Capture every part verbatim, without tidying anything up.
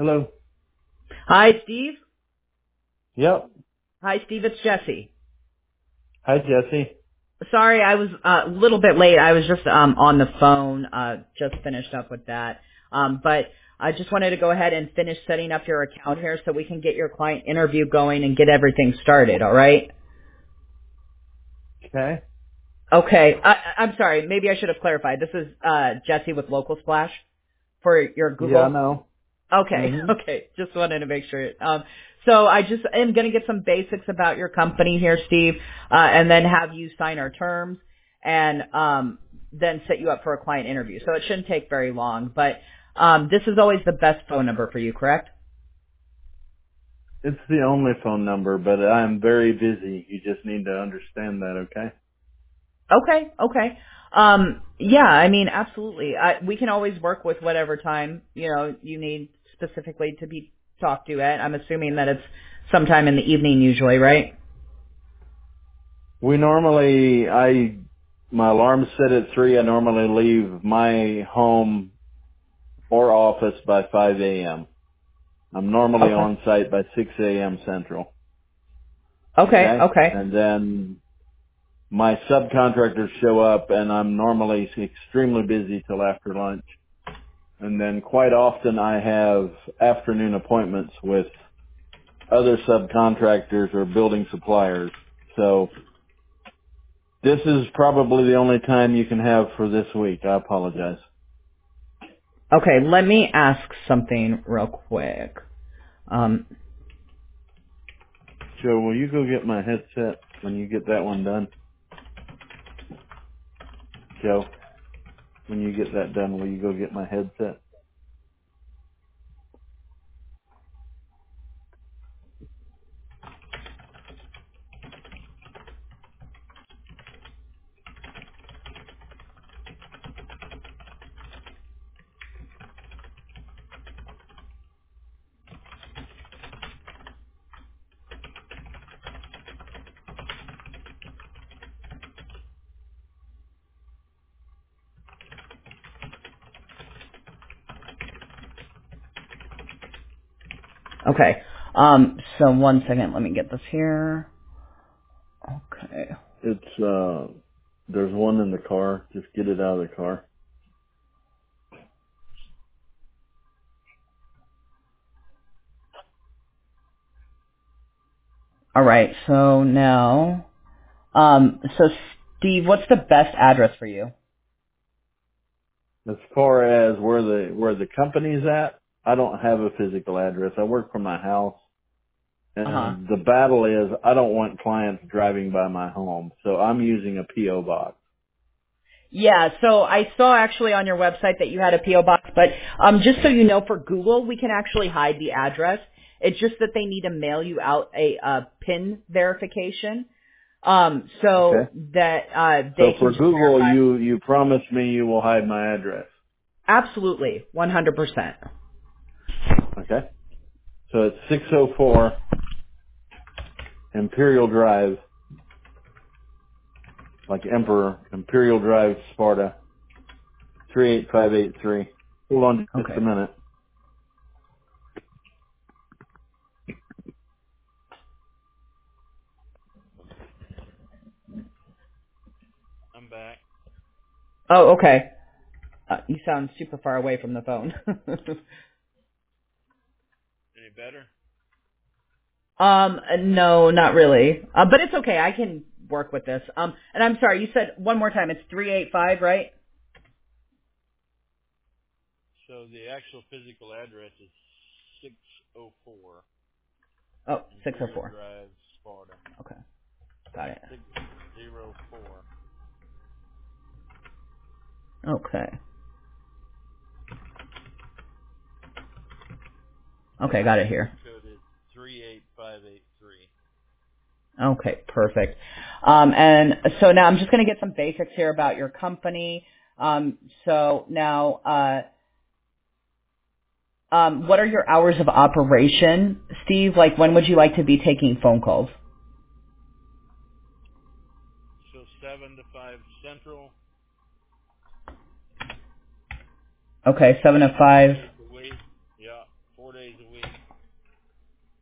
Hello. Hi, Steve. Yep. Hi, Steve. It's Jesse. Hi, Jesse. Sorry, I was uh, a little bit late. I was just um, on the phone, uh, just finished up with that. Um, but I just wanted to go ahead and finish setting up your account here so we can get your client interview going and get everything started, all right? Okay. Okay. I, I'm sorry. Maybe I should have clarified. This is uh, Jesse with Local Splash for your Yeah, I Google. know. Okay, Mhm. okay. Just wanted to make sure. Um, so I just am going to get some basics about your company here, Steve, uh, and then have you sign our terms and um, then set you up for a client interview. So it shouldn't take very long. But um, this is always the best phone number for you, correct? It's the only phone number, but I'm very busy. You just need to understand that, okay? Okay, okay. Um, yeah, I mean, absolutely. I, we can always work with whatever time, you know, you need specifically to be talked to at. I'm assuming that it's sometime in the evening usually, right? We normally, I, my alarm's set at three. I normally leave my home or office by five a.m. I'm normally Okay. on site by six a.m. Central. Okay, Okay? okay. And then my subcontractors show up and I'm normally extremely busy till after lunch. And then quite often I have afternoon appointments with other subcontractors or building suppliers. So this is probably the only time you can have for this week. I apologize. Okay, let me ask something real quick. Um, Joe, will you go get my headset when you get that one done? Joe, when you get that done, will you go get my headset? okay. Um, so one second, let me get this here. Okay. It's, uh, there's one in the car. Just get it out of the car. All right. So now, um, so Steve, what's the best address for you? As far as where the, where the company's at, I don't have a physical address. I work from my house. Uh huh. And the battle is I don't want clients driving by my home, so I'm using a P O box. Yeah, so I saw actually on your website that you had a P O box, but um, just so you know, for Google, we can actually hide the address. It's just that they need to mail you out a, uh PIN verification, um, so Okay? that uh, So they can for just Google, verify. you, you promise me you will hide my address. Absolutely, one hundred percent. Okay? So it's six oh four Imperial Drive, like Emperor, Imperial Drive, Sparta, three eight five eight three. Hold on just a Okay. minute. I'm back. Oh, okay. Uh, you sound super far away from the phone. Any better? um, no, not really. Uh, but it's okay. I can work with this. Um, and I'm sorry. You said one more time. It's three eight five, right? So the actual physical address is six oh four Oh, six oh Imperial four. Drive, Sparta, Okay, got it. six oh four. Okay. Okay, got it Zip here. code is three eight five eight three. Okay, perfect. Um, and so now I'm just going to get some basics here about your company. Um, so now, uh, um, what are your hours of operation, Steve? Like, when would you like to be taking phone calls? So seven to five Central, Okay, seven to four five. days a week. Yeah, four days a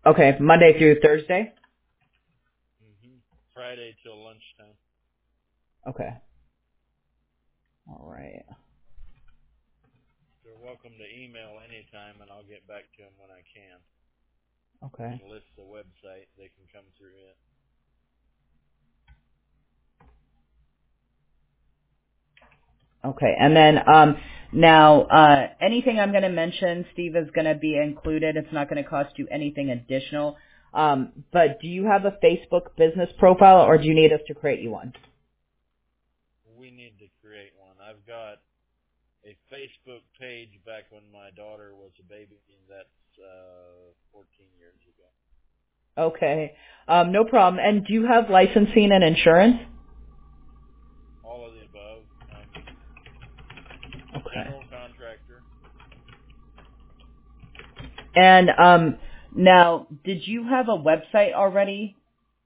Okay, Monday through Thursday? hmm Friday till lunchtime. Okay. All right. They're welcome to email anytime, and I'll get back to them when I can. Okay. And list the website. They can come through it. Okay. And then um, now, uh, anything I'm going to mention, Steve, is going to be included. It's not going to cost you anything additional. Um, but do you have a Facebook business profile, or do you need us to create you one? We need to create one. I've got a Facebook page back when my daughter was a baby, and that's uh, fourteen years ago. Okay. Um, no problem. And do you have licensing and insurance? All of the above. Um, Okay. general contractor. And um, now, did you have a website already?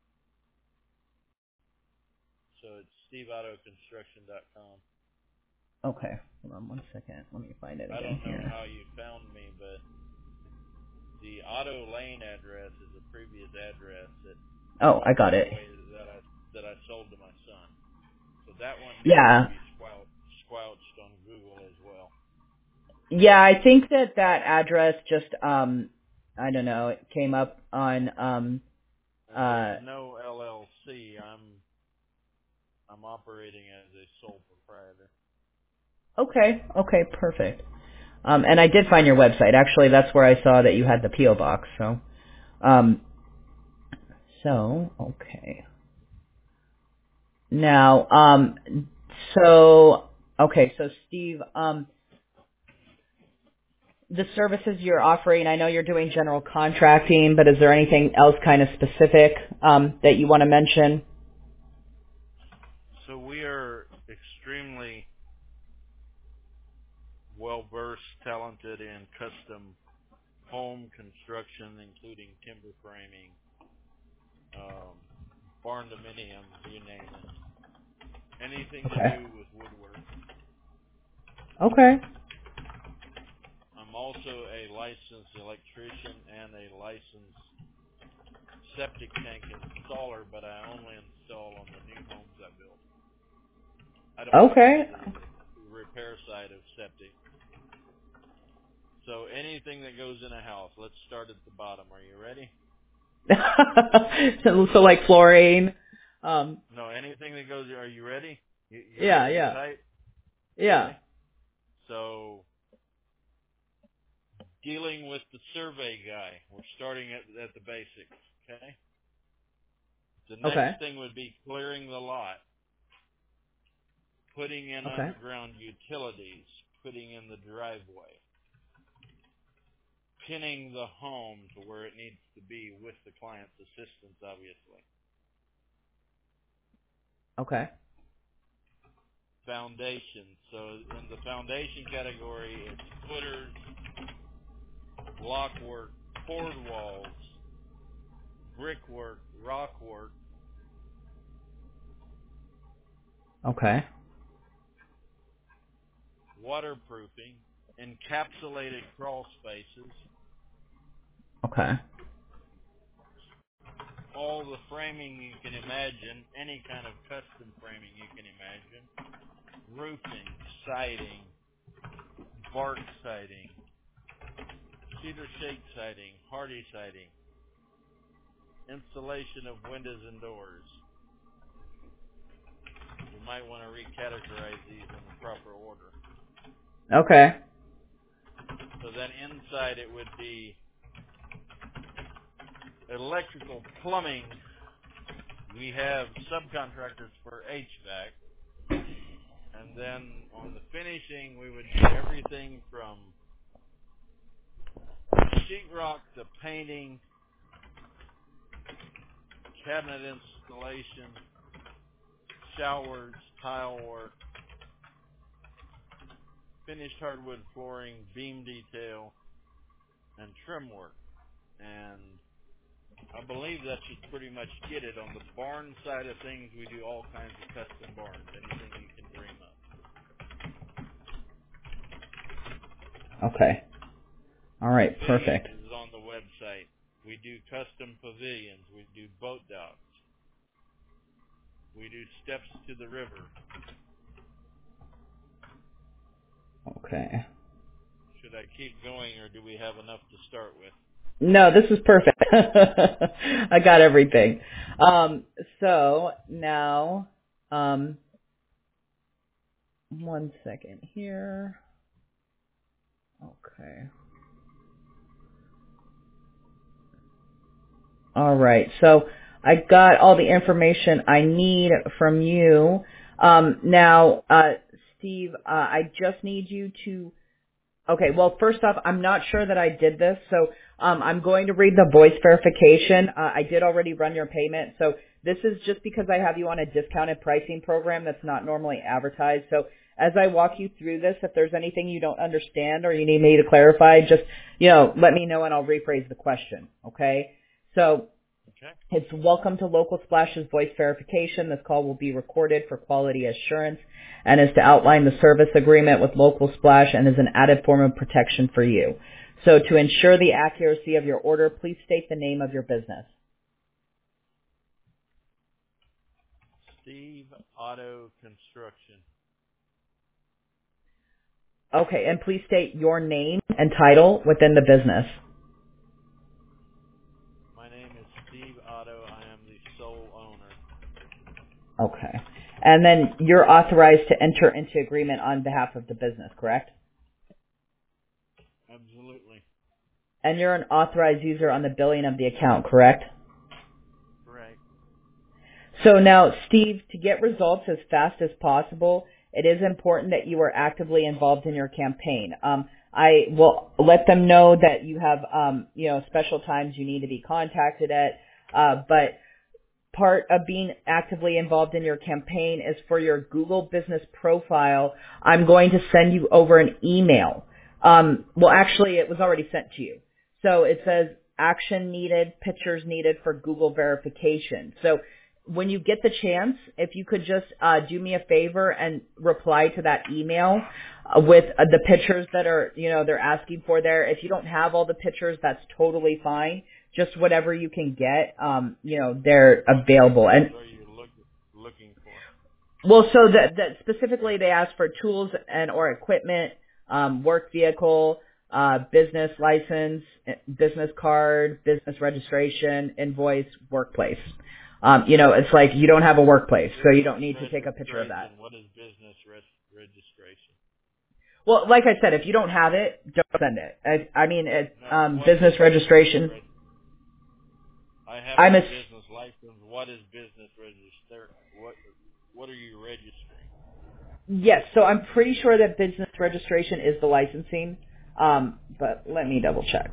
So it's steve auto construction dot com. Okay. Hold on one second. Let me find it I again don't know here. how you found me, but the Auto Lane address is a previous address that Oh, I I got gave it. away that I that I sold to my son. So that one needs to Yeah. be squelched, squelched on Google as well. Yeah, I think that that address just, um, I don't know, it came up on, um, And there's uh, no L L C. I'm I'm operating as a sole proprietor. okay, okay, perfect. Um, and I did find your website. Actually, that's where I saw that you had the P O box. So, um, so, okay. Now, um, so, okay, so Steve, um, the services you're offering, I know you're doing general contracting, but is there anything else kind of specific um, that you want to mention? So we are extremely well versed, talented in custom home construction, including timber framing, um, barn dominium, you name it. Anything to Okay. do with woodwork. Okay. I'm also a licensed electrician and a licensed septic tank installer, but I only install on the new homes I build. I don't Okay. handle the repair side of septic. So anything that goes in a house, let's start at the bottom. Are you ready? so, so like flooring. Um, No, anything that goes, are you ready? You, you yeah, holding yeah, tight? yeah. Okay. So dealing with the survey guy, we're starting at, at the basics. Okay. The next Okay. thing would be clearing the lot, putting in Okay. underground utilities, putting in the driveway, pinning the home to where it needs to be with the client's assistance, obviously. Okay. Foundation. So in the foundation category, it's footers, blockwork, poured walls, brickwork, rockwork, Okay. waterproofing, encapsulated crawl spaces, Okay. all the framing you can imagine, any kind of custom framing you can imagine, roofing, siding, bark siding, cedar shake siding, hardy siding, installation of windows and doors. You might want to recategorize these in the proper order. Okay. So then inside it would be electrical, plumbing. We have subcontractors for H V A C. And then on the finishing, we would do everything from sheetrock to painting, cabinet installation, showers, tile work, finished hardwood flooring, beam detail, and trim work. And I believe that should pretty much get it. On the barn side of things, we do all kinds of custom barns, anything you can dream of. Okay. All right. Fittings Perfect. is on the website. We do custom pavilions. We do boat docks. We do steps to the river. Okay. Should I keep going, or do we have enough to start with? No, this is perfect. I got everything. Um, so now, um, one second here. Okay. All right. So I got all the information I need from you. Um, now, uh, Steve, uh, I just need you to. Okay. Well, first off, I'm not sure that I did this, so um, I'm going to read the voice verification. Uh, I did already run your payment, so this is just because I have you on a discounted pricing program that's not normally advertised. So as I walk you through this, if there's anything you don't understand or you need me to clarify, just you know, let me know and I'll rephrase the question. Okay. So Okay. it's welcome to Local Splash's voice verification. This call will be recorded for quality assurance and is to outline the service agreement with Local Splash and is an added form of protection for you. So to ensure the accuracy of your order, please state the name of your business. Steve Auto Construction. Okay, and please state your name and title within the business. My name is Steve Otto. I am the sole owner. Okay. And then you're authorized to enter into agreement on behalf of the business, correct? Absolutely. And you're an authorized user on the billing of the account, correct? Correct. So now, Steve, to get results as fast as possible, it is important that you are actively involved in your campaign. Um, I will let them know that you have, um, you know, special times you need to be contacted at, uh, but part of being actively involved in your campaign is for your Google business profile. I'm going to send you over an email. Um, well, actually, it was already sent to you. So it says action needed, pictures needed for Google verification. So when you get the chance, if you could just uh, do me a favor and reply to that email uh, with uh, the pictures that are, you know, they're asking for there. If you don't have all the pictures, that's totally fine. Just whatever you can get, um, you know, they're available. And what are you look, looking for? well, so that, that specifically they ask for tools and or equipment, um, work vehicle, uh, business license, business card, business registration, invoice, workplace. Um, you know, it's like you don't have a workplace, so you don't need to take a picture of that. What is business res- registration? Well, like I said, if you don't have it, don't send it. I, I mean, it, No, um, what business is registration. reg- I have I'm my a, business license. What is business register? What What are you registering? yes, so I'm pretty sure that business registration is the licensing, um, but let me double check.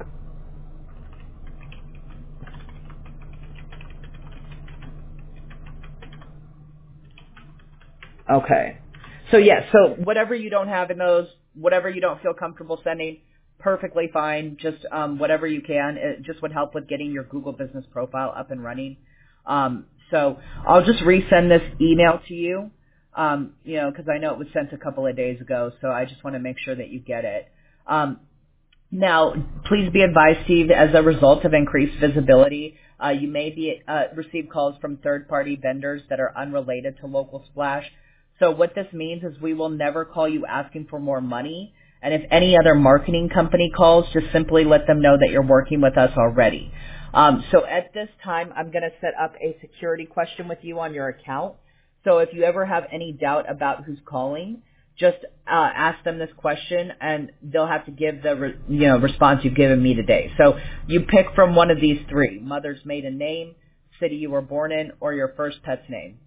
Okay. So yes, so whatever you don't have in those, whatever you don't feel comfortable sending, perfectly fine. Just um, whatever you can. It just would help with getting your Google business profile up and running. Um, so I'll just resend this email to you, um, you know, because I know it was sent a couple of days ago. So I just want to make sure that you get it. Um, Now, please be advised, Steve, as a result of increased visibility, uh, you may be uh, receive calls from third-party vendors that are unrelated to Local Splash. So what this means is we will never call you asking for more money. And if any other marketing company calls, just simply let them know that you're working with us already. Um, so at this time, I'm going to set up a security question with you on your account. So if you ever have any doubt about who's calling, just uh, ask them this question, and they'll have to give the re- you know response you've given me today. So you pick from one of these three: mother's maiden name, city you were born in, or your first pet's name.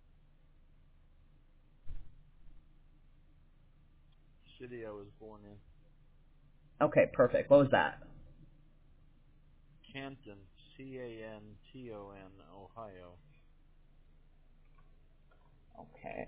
City I was born in. Okay, perfect. What was that? Canton, C A N T O N, Ohio. Okay.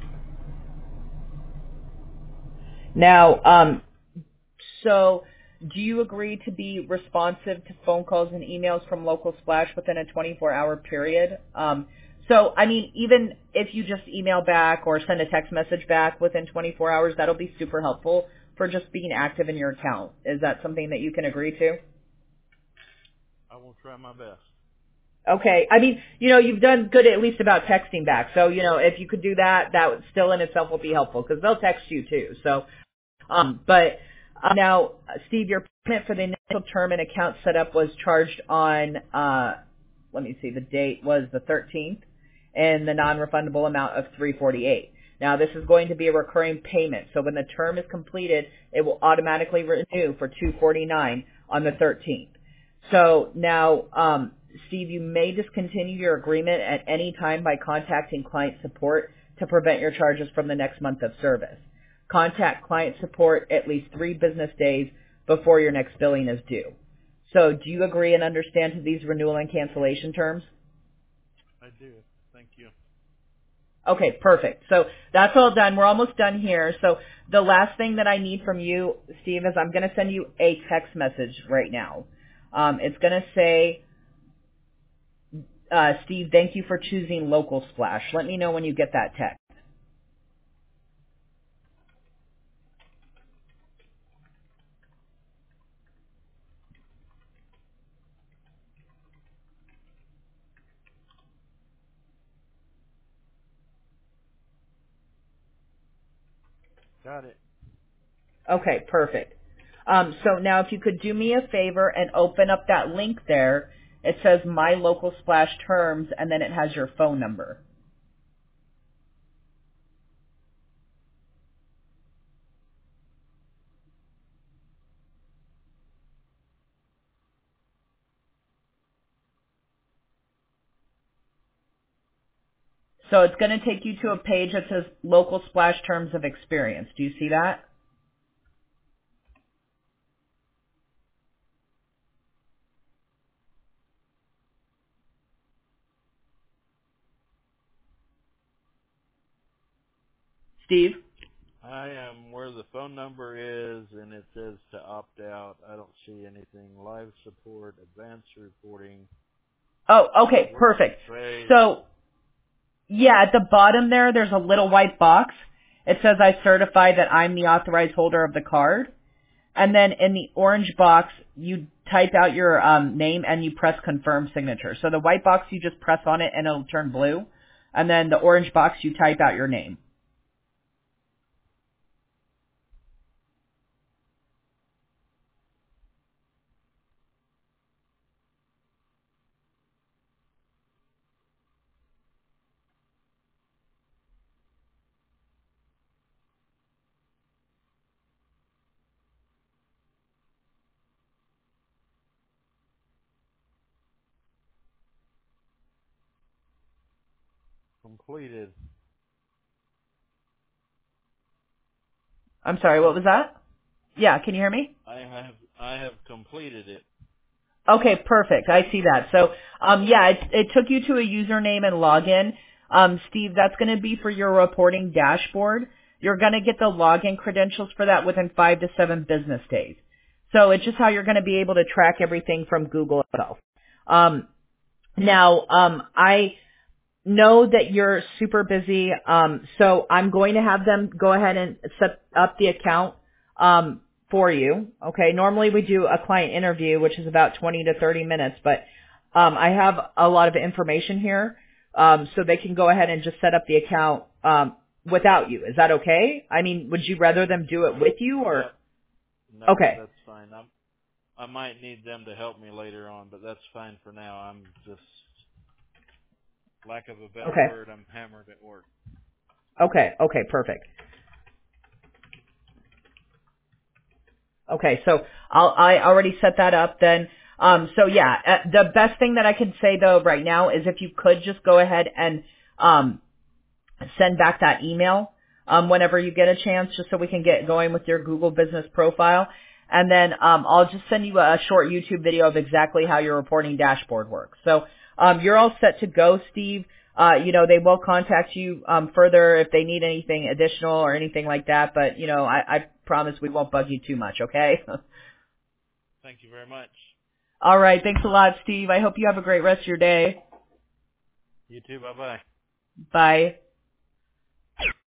Now, um, so do you agree to be responsive to phone calls and emails from Local Splash within a twenty-four hour period? Um, so, I mean, even if you just email back or send a text message back within twenty-four hours, that'll be super helpful for just being active in your account. Is that something that you can agree to? I will try my best. Okay. I mean, you know, you've done good at least about texting back. So, you know, if you could do that, that would still in itself will be helpful because they'll text you too. So, um, but uh, now, uh, Steve, your payment for the initial term and account setup was charged on, uh, let me see, the date was the thirteenth and the non-refundable amount of three forty-eight. Now, this is going to be a recurring payment. So when the term is completed, it will automatically renew for two forty-nine on the thirteenth. So now, um, Steve, you may discontinue your agreement at any time by contacting client support to prevent your charges from the next month of service. Contact client support at least three business days before your next billing is due. So do you agree and understand to these renewal and cancellation terms? I do. Thank you. Okay, perfect. So that's all done. We're almost done here. So the last thing that I need from you, Steve, is I'm going to send you a text message right now. Um, it's going to say, uh, Steve, thank you for choosing Local Splash. Let me know when you get that text. Got it. Okay, perfect. Um, so now if you could do me a favor and open up that link there, it says My Local Splash Terms, and then it has your phone number. So it's going to take you to a page that says Local Splash Terms of Experience. Do you see that? Steve? I am where the phone number is, and it says to opt out. I don't see anything. Live support, advanced reporting. Oh, okay, perfect. Trade. So, yeah, at the bottom there, there's a little white box. It says I certify that I'm the authorized holder of the card. And then in the orange box, you type out your um, name and you press confirm signature. So the white box, you just press on it and it'll turn blue. And then the orange box, you type out your name. Completed. I'm sorry, what was that? Yeah, can you hear me? I have I have completed it. Okay, perfect. I see that. So, um, yeah, it, it took you to a username and login. Um, Steve, that's going to be for your reporting dashboard. You're going to get the login credentials for that within five to seven business days. So it's just how you're going to be able to track everything from Google itself. Um, now, um, I know that you're super busy, um, so I'm going to have them go ahead and set up the account um, for you. Okay, normally we do a client interview, which is about twenty to thirty minutes, but um, I have a lot of information here, um, so they can go ahead and just set up the account um, without you. Is that okay? I mean, would you rather them do it with you or? Yep. No, Okay. that's fine. I'm, I might need them to help me later on, but that's fine for now. I'm just, lack of a better Okay. word, I'm hammered at work. Okay. Okay. Perfect. Okay, so I'll, I already set that up then. Um, so yeah, uh, the best thing that I can say though right now is if you could just go ahead and um, send back that email um, whenever you get a chance, just so we can get going with your Google Business Profile. And then um, I'll just send you a short YouTube video of exactly how your reporting dashboard works. So um, you're all set to go, Steve. Uh, you know, they will contact you um, further if they need anything additional or anything like that. But, you know, I, I promise we won't bug you too much, okay? Thank you very much. All right. Thanks a lot, Steve. I hope you have a great rest of your day. You too. Bye-bye. Bye.